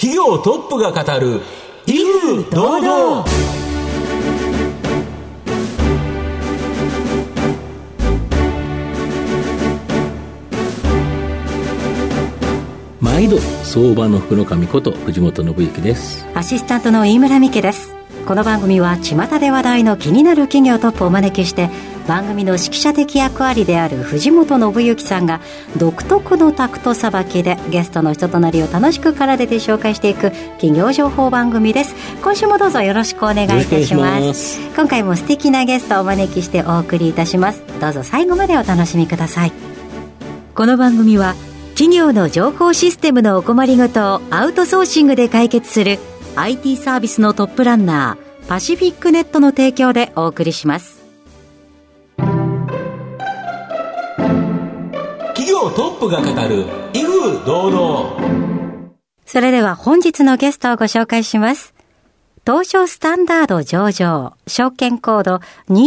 企業トップが語る威風堂々。 毎度相場の福の神こと藤本信之です。 アシスタントの飯村美希です。この番組は巷で話題の気になる企業トップをお招きして、番組の指揮者的役割である藤本信之さんが独特のタクトさばきでゲストの人となりを楽しく奏でて紹介していく企業情報番組です。今週もどうぞよろしくお願いいたします。今回も素敵なゲストをお招きしてお送りいたします。どうぞ最後までお楽しみください。この番組は企業の情報システムのお困りごとをアウトソーシングで解決する IT サービスのトップランナーパシフィックネットの提供でお送りします。 企業トップが語る威風堂々。 それでは本日のゲストをご紹介します。東証スタンダード上場証券コード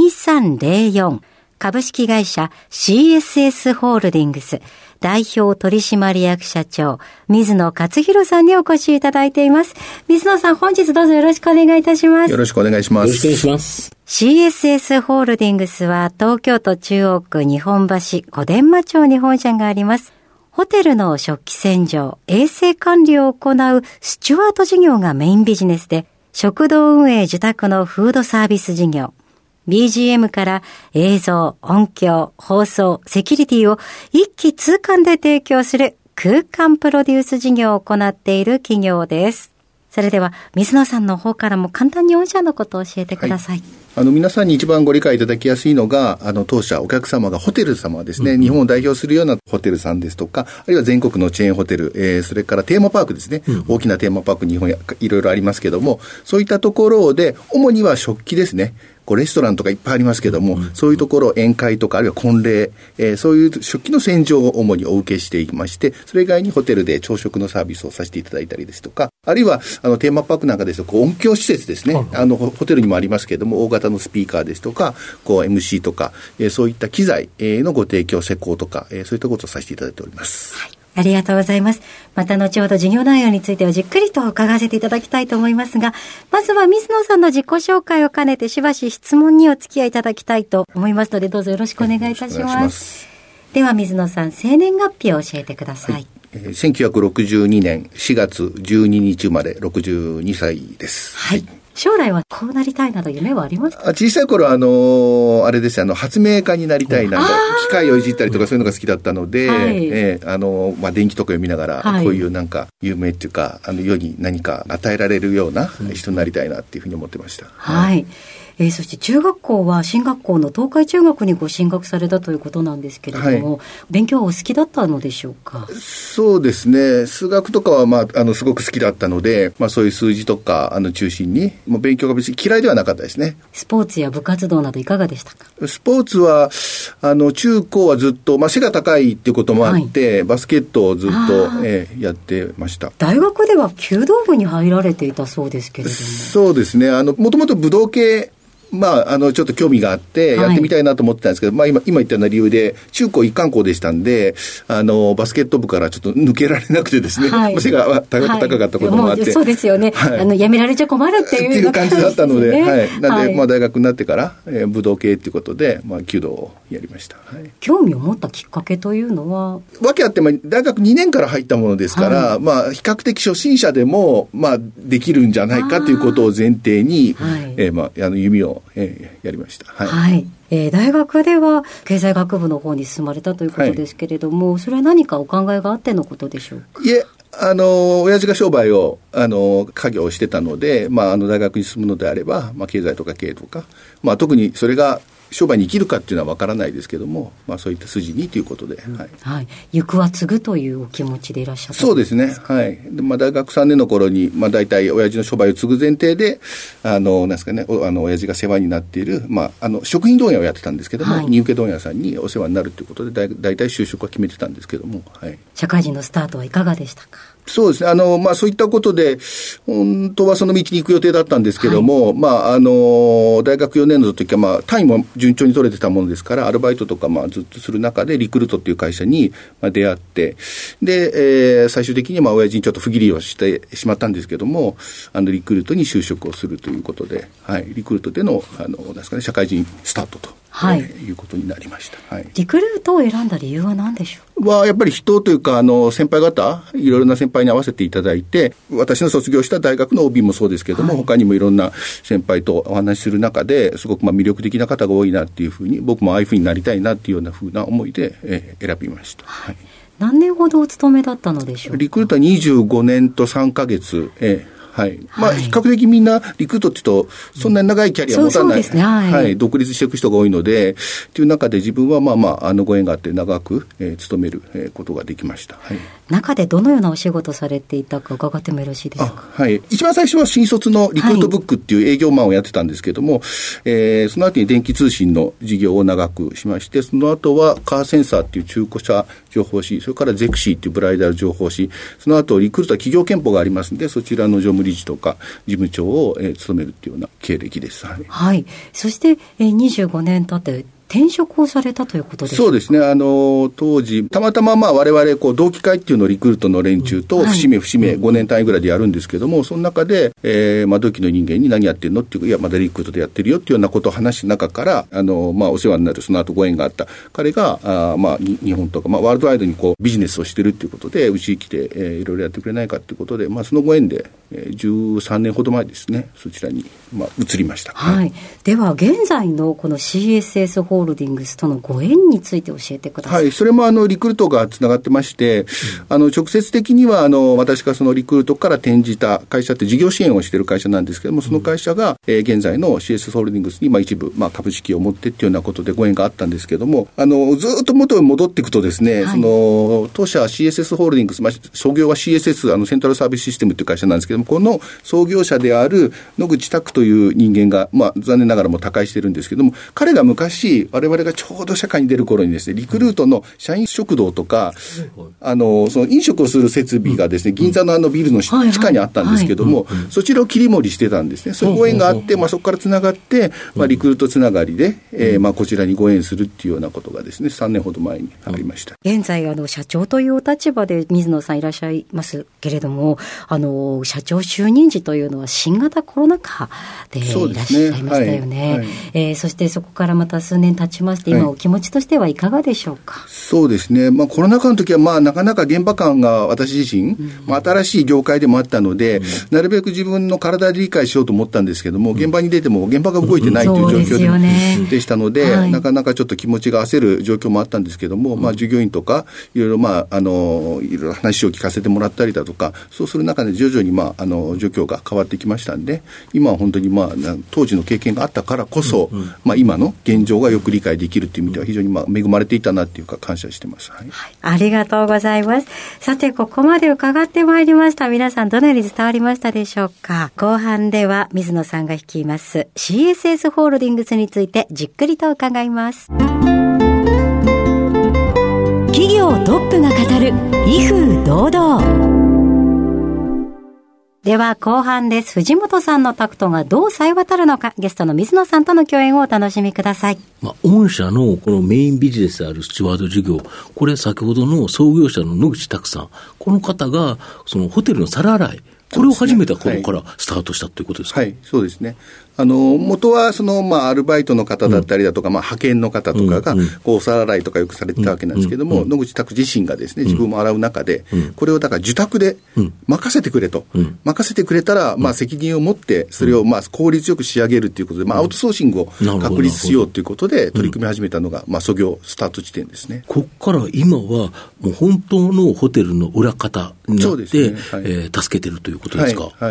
2304株式会社 CSS ホールディングス代表取締役社長水野勝弘さんにお越しいただいています。水野さん、本日どうぞよろしくお願いいたします。 よろしくお願いします。 よろしくお願いします。 CSS ホールディングスは東京都中央区日本橋小伝馬町に本社があります。ホテルの食器洗浄衛生管理を行うスチュワート事業がメインビジネスで、食堂運営受託のフードサービス事業、BGM から映像、音響、放送、セキュリティを一気通貫で提供する空間プロデュース事業を行っている企業です。それでは水野さんの方からも簡単に御社のことを教えてください。 皆さんに一番ご理解いただきやすいのが、当社お客様がホテル様ですね、日本を代表するようなホテルさんですとか、あるいは全国のチェーンホテル、それからテーマパークですね、大きなテーマパーク日本いろいろありますけども、そういったところで主には食器ですね、レストランとかいっぱいありますけども、そういうところ宴会とかあるいは婚礼、そういう食器の洗浄を主にお受けしていまして、それ以外にホテルで朝食のサービスをさせていただいたりですとか、あるいはテーマパークなんかですと音響施設ですね、ホテルにもありますけども、大型のスピーカーですとかMC とか、そういった機材のご提供施工とか、そういったことをさせていただいております。 はい、ありがとうございます。また後ほど事業内容についてはじっくりと伺わせていただきたいと思いますが、まずは水野さんの自己紹介を兼ねてしばし質問にお付き合いいただきたいと思いますので、どうぞよろしくお願いいたします。では水野さん、生年月日を教えてください。 1962年4月12日生まれ62歳です。 はい。将来はこうなりたいなど夢はありましたか？ 小さい頃あれです発明家になりたいなと、機械をいじったりとかそういうのが好きだったので、はい、電気とか読みながら、はい、こういうなんか有名っていうか世に何か与えられるような人になりたいなっていうふうに思ってました。 はい。そして中学校は進学校の東海中学にご進学されたということなんですけれども、はい、勉強はお好きだったのでしょうか？ そうですね、数学とかは、すごく好きだったので、そういう数字とか中心に勉強が別に嫌いではなかったですね。 スポーツや部活動などいかがでしたか？ スポーツは中高はずっと、背が高いっていうこともあって、はい、バスケットをずっと、やってました。 大学では弓道部に入られていたそうですけれども。 そうですね、もともと武道系ちょっと興味があってやってみたいなと思ってたんですけど、はい、今言ったような理由で中高一貫校でしたんで、バスケット部からちょっと抜けられなくてですね、はい、背が高かったこともあって、 そうですよね、はい、やめられちゃ困るっていう感じだったので、 ね、 はい、なんで、大学になってから、武道系っていうことで、弓道をやりました。はい、 興味を持ったきっかけというのは訳あって、大学2年から入ったものですから、はい、比較的初心者でも、できるんじゃないかということを前提に、弓をやりました。はい。 はい。大学では経済学部の方に進まれたということですけれども、はい、それは何かお考えがあってのことでしょうか？ いえ、親父が商売を家業をしてたので、大学に進むのであれば、経済とか経営とか、特にそれが商売に生きるかっていうのは分からないですけども、そういった筋にということで、はいはい、行くは継ぐというお気持ちでいらっしゃった。 そうですね、はい。で、大学3年の頃に、大体親父の商売を継ぐ前提でなんですかね、親父が世話になっている、食品問屋をやってたんですけども、はい、荷受け問屋さんにお世話になるということで大体就職は決めてたんですけども、はい、 社会人のスタートはいかがでしたか？ そうですね。そういったことで、本当はその道に行く予定だったんですけども、大学4年の時は、単位も順調に取れてたものですから、アルバイトとか、ずっとする中で、リクルートっていう会社に出会って、で、最終的に親父にちょっと不義理をしてしまったんですけども、リクルートに就職をするということで、はい、リクルートでの、なんですかね、社会人スタートと。はい、いうことになりました。はい。 リクルートを選んだ理由は何でしょう？ やっぱり人というか、先輩方、いろいろな先輩に合わせていただいて、私の卒業した大学の OB もそうですけども、他にもいろんな先輩とお話しする中で、すごく魅力的な方が多いなっていうふうに、僕もああいうふうになりたいなっていうようなふうな思いで、選びました。はい。 何年ほどお勤めだったのでしょうか？ リクルートは25年と3ヶ月、はい。比較的みんなリクルートって言うと、そんなに長いキャリアを持たない。そうですね。はい。独立していく人が多いので、っていう中で自分はご縁があって長く、勤めることができました。はい。 中でどのようなお仕事されていたか伺ってもよろしいですか？ はい。一番最初は新卒のリクルートブックっていう営業マンをやってたんですけども、その後に電気通信の事業を長くしまして、その後はカーセンサーっていう中古車情報誌、それからゼクシーっていうブライダル情報誌、その後リクルートは企業憲法がありますので、そちらの常務理事とか事務長を、務めるっていうような経歴です。はい。 はい。そして、25年経って転職をされたということですか？ そうですね。当時、たまたま我々、同期会っていうのをリクルートの連中と、節目5年単位ぐらいでやるんですけども、その中で、同期の人間に何やってんのっていう、いや、まだリクルートでやってるよっていうようなことを話した中から、お世話になる、その後ご縁があった彼が、日本とか、ワールドワイドにビジネスをしてるっていうことで、うちに来て、いろいろやってくれないかっていうことで、そのご縁で、13年ほど前ですね、そちらに、移りました。 はい。では、現在のこの CSS ホールディングスとのご縁について教えてください。 はい。それもリクルートがつながってまして、直接的には私がそのリクルートから転じた会社って事業支援をしている会社なんですけども、その会社が、現在の CSS ホールディングスに一部、株式を持ってっていうようなことでご縁があったんですけども、ずっと元に戻っていくとですね、はい、当社 CSS ホールディングス、創業は CSS、セントラルサービスシステムという会社なんですけども、この創業者である野口拓という人間が、残念ながらも他界してるんですけども、彼が昔、我々がちょうど社会に出る頃にですね、リクルートの社員食堂とか、その飲食をする設備がですね、銀座のビルの地下にあったんですけども、そちらを切り盛りしてたんですね。そういうご縁があって、そこからつながって、リクルートつながりで、こちらにご縁するっていうようなことがですね、3年ほど前にありました。 現在、社長というお立場で水野さんいらっしゃいますけれども、社長就任時というのは新型コロナ禍でいらっしゃいましたよね。そしてそこからまた数年経ちまして、今お気持ちとしてはいかがでしょうか？ そうですね。コロナ禍の時はなかなか現場感が私自身、新しい業界でもあったので、なるべく自分の体で理解しようと思ったんですけども、現場に出ても現場が動いてないという状況でしたので、なかなかちょっと気持ちが焦る状況もあったんですけども、従業員とかいろいろいろいろ話を聞かせてもらったりだとか、そうする中で徐々に状況が変わってきましたんで、今は本当に当時の経験があったからこそ、今の現状がよく理解できるという意味では非常に恵まれていたなっていうか感謝してます。はい。 ありがとうございます。さて、ここまで伺ってまいりました。皆さんどのように伝わりましたでしょうか？後半では水野さんが率います CSS ホールディングスについてじっくりと伺います。企業トップが語る威風堂々。では後半です。藤本さんのタクトがどう冴え渡るのか、ゲストの水野さんとの共演をお楽しみください。 御社のこのメインビジネスであるスチュワード事業、これ先ほどの創業者の野口拓さん、この方がそのホテルの皿洗い、これを始めた頃からスタートしたということですか？ はい、そうですね。元はアルバイトの方だったりだとか、派遣の方とかが、お皿洗いとかよくされてたわけなんですけども、野口拓自身がですね、自分も洗う中で、これをだから受託で任せてくれと。任せてくれたら、責任を持って、それを効率よく仕上げるということで、アウトソーシングを確立しようということで、取り組み始めたのが、創業スタート地点ですね。 ここから今は、もう本当のホテルの裏方になって、助けてるということですか？ はい。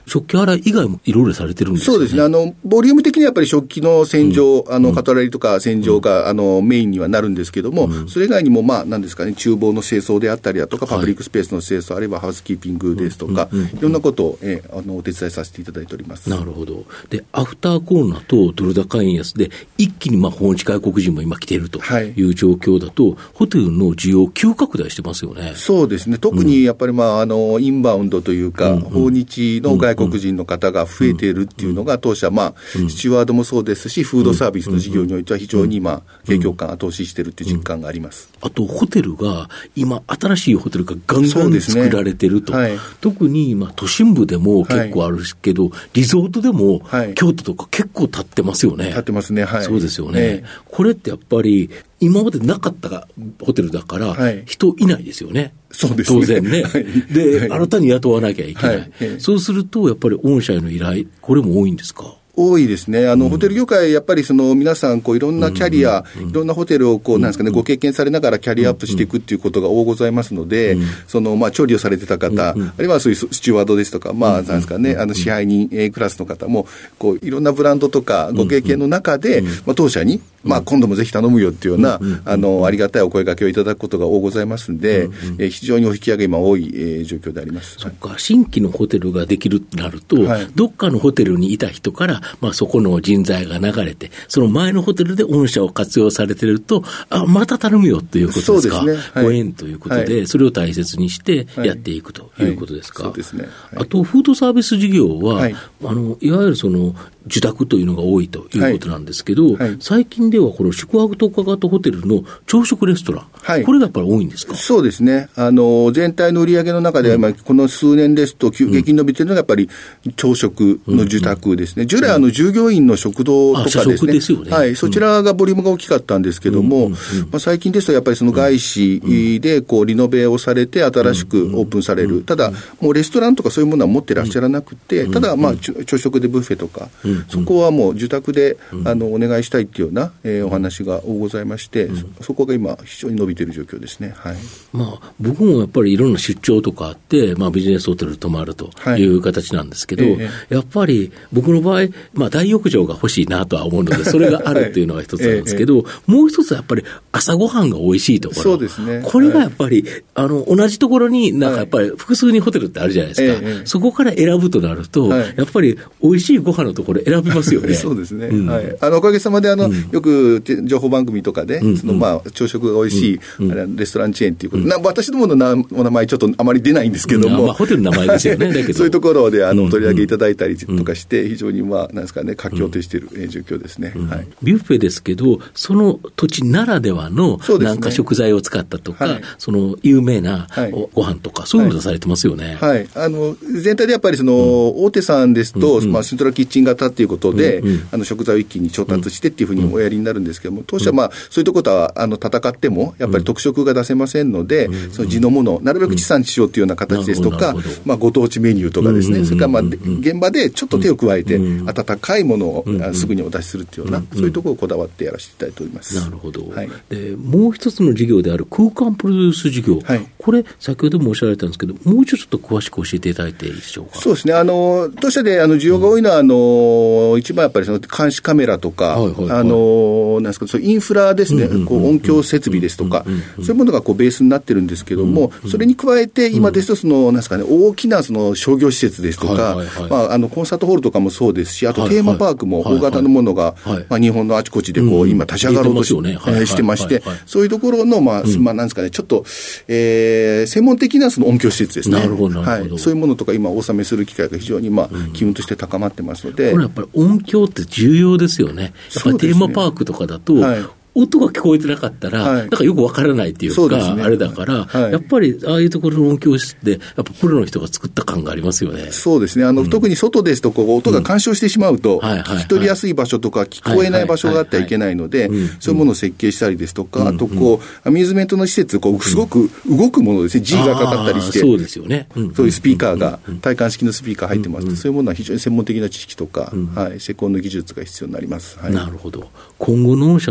食器洗い以外もいろいろされてるんですよね。 そうですね。ボリューム的にはやっぱり食器の洗浄、カトラリーとか洗浄が、メインにはなるんですけども、それ以外にも、なんですかね、厨房の清掃であったりだとか、パブリックスペースの清掃、あるいはハウスキーピングですとか、いろんなことを、お手伝いさせていただいております。 なるほど。で、アフターコロナとドル高円安で、一気に訪日外国人も今来ているという状況だと、ホテルの需要急拡大してますよね。 そうですね。特にやっぱり、インバウンドというか、訪日の外国人の方が増えているっていうのが、当社、スチュワードもそうですし、フードサービスの事業においては非常に景況感後押ししているという実感があります。 あと、ホテルが、今、新しいホテルがガンガン作られてると。特に、都心部でも結構あるけど、リゾートでも、京都とか結構建ってますよね。 建ってますね。はい。 そうですよね。これってやっぱり、今までなかったホテルだから、人いないですよね。 そうですね。 当然ね。で、新たに雇わなきゃいけない。そうすると、やっぱり御社への依頼、これも多いんですか？ 多いですね。ホテル業界、やっぱり皆さん、いろんなキャリア、いろんなホテルをなんですかね、ご経験されながらキャリアアップしていくっていうことが多ございますので、調理をされてた方、あるいはそういうスチュワードですとか、なんですかね、支配人クラスの方も、いろんなブランドとかご経験の中で、当社に、今度もぜひ頼むよっていうような、ありがたいお声掛けをいただくことが多ございますんで、非常にお引き上げ今多い状況であります。 そっか、新規のホテルができるってなると、どっかのホテルにいた人から、そこの人材が流れて、その前のホテルで御社を活用されてると、また頼むよということですか。そうですね。ご縁ということで、それを大切にしてやっていくということですか。 そうですね。 あと、フードサービス事業は、いわゆる受託というのが多いということなんですけど、最近ではこの宿泊特化型ホテルの朝食レストラン、これがやっぱり多いんですか？ そうですね。全体の売り上げの中では、この数年ですと急激に伸びているのがやっぱり朝食の受託ですね。従来従業員の食堂とかですね。 ですよね。 そちらがボリュームが大きかったんですけども、最近ですとやっぱりその外資でリノベをされて新しくオープンされる。ただ、もうレストランとかそういうものは持ってらっしゃらなくて、ただ朝食でブッフェとか、そこはもう受託でお願いしたいっていうようなお話がございまして、そこが今非常に伸びている状況ですね。 僕もやっぱりいろんな出張とかあって、ビジネスホテル泊まるという形なんですけど、やっぱり僕の場合、大浴場が欲しいなとは思うので、それがあるっていうのが一つなんですけど、もう一つはやっぱり朝ごはんが美味しいところ。 そうですね。 これがやっぱり、同じところにやっぱり複数にホテルってあるじゃないですか。そこから選ぶとなると、やっぱり美味しいご飯のところ選びますよね。 そうですね。おかげさまでよく情報番組とかで、朝食が美味しいレストランチェーンっていうこと、私どものお名前ちょっとあまり出ないんですけども、 ホテルの名前ですよね。だけどそういうところで取り上げいただいたりとかして、非常になんですかね、活況としている状況ですね。 ビュッフェですけど、その土地ならではのなんか食材を使ったとか、その有名なご飯とか、そういうのをされてますよね。 全体でやっぱり大手さんですと、セントラルキッチン型ということで、食材を一気に調達してっていうふうにおやりになるんですけども、当社はそういうところとは戦ってもやっぱり特色が出せませんので、その地のものをなるべく地産地消というような形ですとか、ご当地メニューとかですね、それから現場でちょっと手を加えて温かいものをすぐにお出しするというような、そういうところをこだわってやらせていただいております。 なるほど。でもう一つの事業である空間プロデュース事業、これ先ほどもおっしゃられたんですけど、もうちょっと詳しく教えていただいていいでしょうか。 そうですね。当社で需要が多いのは一番やっぱり監視カメラとか、なんですか、そういうインフラですね、音響設備ですとか、そういうものがベースになってるんですけども、それに加えて今ですとなんですかね、大きな商業施設ですとか、コンサートホールとかもそうですし、あとテーマパークも大型のものが日本のあちこちで今立ち上がろうとしてまして、そういうところのなんですかね、ちょっと専門的な音響施設ですね。そういうものとか今お納めする機会が非常に機運として高まってますので、 これやっぱり音響って重要ですよね。やっぱりテーマパークとかだと、音が聞こえてなかったら、なんかよくわからないっていうか、あれだから、やっぱりああいうところの音響室って、やっぱプロの人が作った感がありますよね。 そうですね。特に外ですと、音が干渉してしまうと、聞き取りやすい場所とか、聞こえない場所があってはいけないので、そういうものを設計したりですとか、あとアミューズメントの施設、すごく動くものですね、G がかかったりして、 そうですよね。 そういうスピーカーが、体感式のスピーカー入ってます。そういうものは非常に専門的な知識とか、施工の技術が必要になります。 なるほど。今後の御社の成長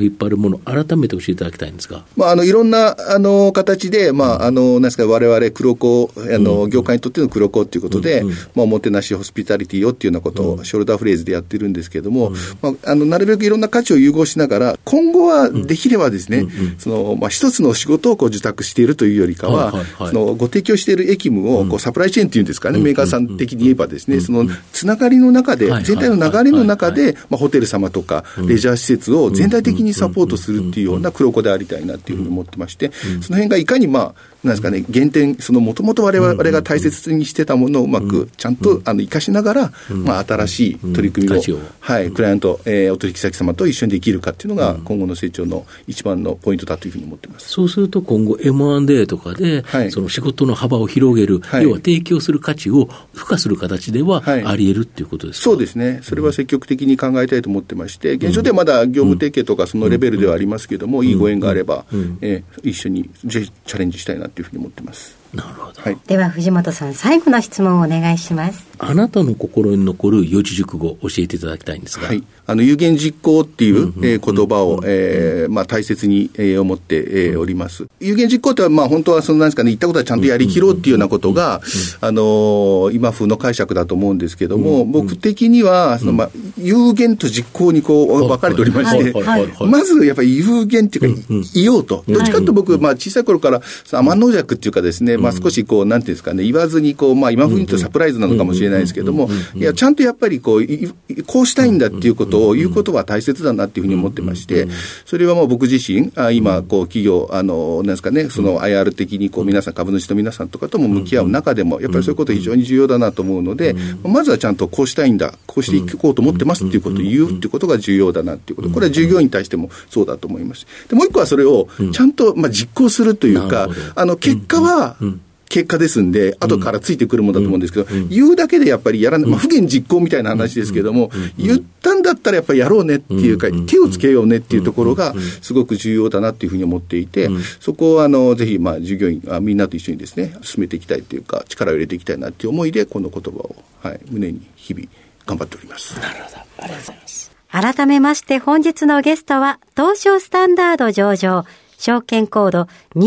引っ張るもの、改めて教えていただきたいんですが、 いろんな形で、なんですか、我々黒子業界にとっての黒子ということで、おもてなしホスピタリティよっていうようなことをショルダーフレーズでやってるんですけれども、なるべくいろんな価値を融合しながら、今後はできればですね、一つの仕事を受託しているというよりかは、ご提供している役務をサプライチェーンっていうんですかね、メーカーさん的に言えばですね、そのつながりの中で、全体の流れの中で、ホテル様とかレジャー施設を全体的にサポートするっていうような黒子でありたいなっていうふうに思ってまして、その辺がいかになんですかね、原点、もともと我々が大切にしてたものをうまくちゃんと生かしながら、新しい取り組みを、クライアント、お取引先様と一緒にできるかっていうのが、今後の成長の一番のポイントだというふうに思っています。 そうすると今後 M&A とかで、その仕事の幅を広げる、要は提供する価値を付加する形ではあり得るっていうことですか？ そうですね。それは積極的に考えたいと思ってまして、現状ではまだ業務提携とかそのレベルではありますけれども、いいご縁があれば、一緒にぜひチャレンジしたいなというふうに思ってます。 なるほど。 では藤本さん、最後の質問をお願いします。 あなたの心に残る四字熟語を教えていただきたいんですが、 有言実行っていう言葉を大切に思っております。有言実行っては本当はそのなんですかね、言ったことはちゃんとやりきろうっていうようなことが今風の解釈だと思うんですけども、僕的には有言と実行に分かれておりまして、まずやっぱり有言っていうか言おうと、どっちかというと僕小さい頃から天の弱っていうかですね、少しなんていうんですかね、言わずに今風に言うとサプライズなのかもしれないですけども、いやちゃんとやっぱりこうしたいんだっていうことを言うことは大切だなっていうふうに思ってまして、それは僕自身今企業なんですかね、その IR 的に皆さん、株主の皆さんとかとも向き合う中でもやっぱりそういうこと非常に重要だなと思うので、まずはちゃんとこうしたいんだ、こうしていこうと思ってますっていうことを言うっていうことが重要だなっていうこと、これは従業員に対してもそうだと思います。でもう一個はそれをちゃんと実行するというか、結果は結果ですんで、後からついてくるものだと思うんですけど、言うだけでやっぱりやらない、不言実行みたいな話ですけども、言ったんだったらやっぱりやろうねっていうか、手をつけようねっていうところがすごく重要だなっていうふうに思っていて、そこをぜひ従業員みんなと一緒にですね、進めていきたいというか、力を入れていきたいなっていう思いで、この言葉を、胸に日々頑張っております。 なるほど。ありがとうございます。 改めまして本日のゲストは、東証スタンダード上場、証券コード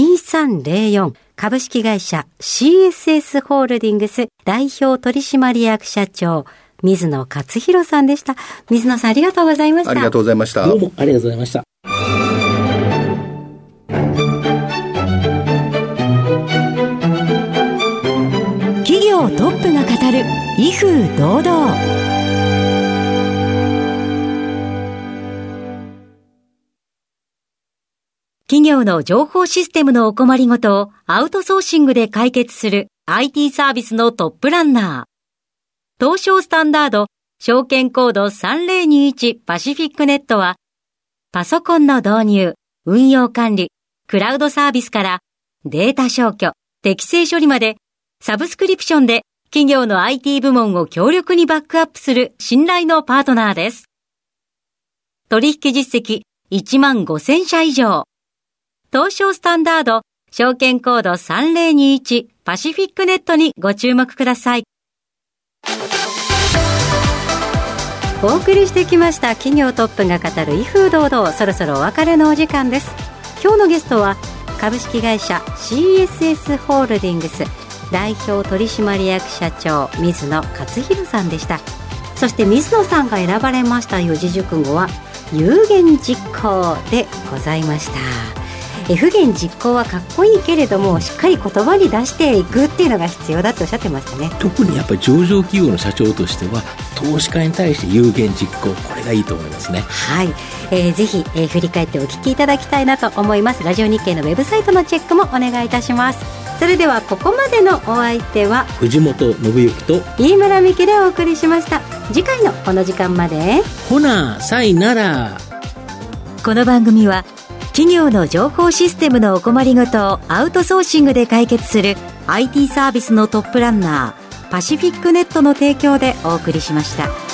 2304、株式会社 CSS ホールディングス代表取締役社長、水野勝弘さんでした。水野さん、ありがとうございました。 ありがとうございました。 どうもありがとうございました。 企業トップが語る威風堂々。企業の情報システムのお困りごとをアウトソーシングで解決する IT サービスのトップランナー。東証スタンダード証券コード3021パシフィックネットは、パソコンの導入、運用管理、クラウドサービスからデータ消去、適正処理まで、サブスクリプションで企業の IT 部門を強力にバックアップする信頼のパートナーです。取引実績15,000社以上。東証スタンダード証券コード3021パシフィックネットにご注目ください。お送りしてきました企業トップが語る威風堂々、そろそろお別れのお時間です。今日のゲストは株式会社 CSS ホールディングス代表取締役社長、水野勝弘さんでした。そして水野さんが選ばれました四字熟語は有言実行でございました。不言実行はかっこいいけれども、しっかり言葉に出していくっていうのが必要だとおっしゃってましたね。 特にやっぱり上場企業の社長としては投資家に対して有言実行、これがいいと思いますね。 はい、ぜひ、振り返ってお聞きいただきたいなと思います。ラジオ日経のウェブサイトのチェックもお願いいたします。それではここまでのお相手は藤本信之と飯村美希でお送りしました。次回のこの時間までほなさいなら。 この番組は企業の情報システムのお困りごとをアウトソーシングで解決する IT サービスのトップランナーパシフィックネットの提供でお送りしました。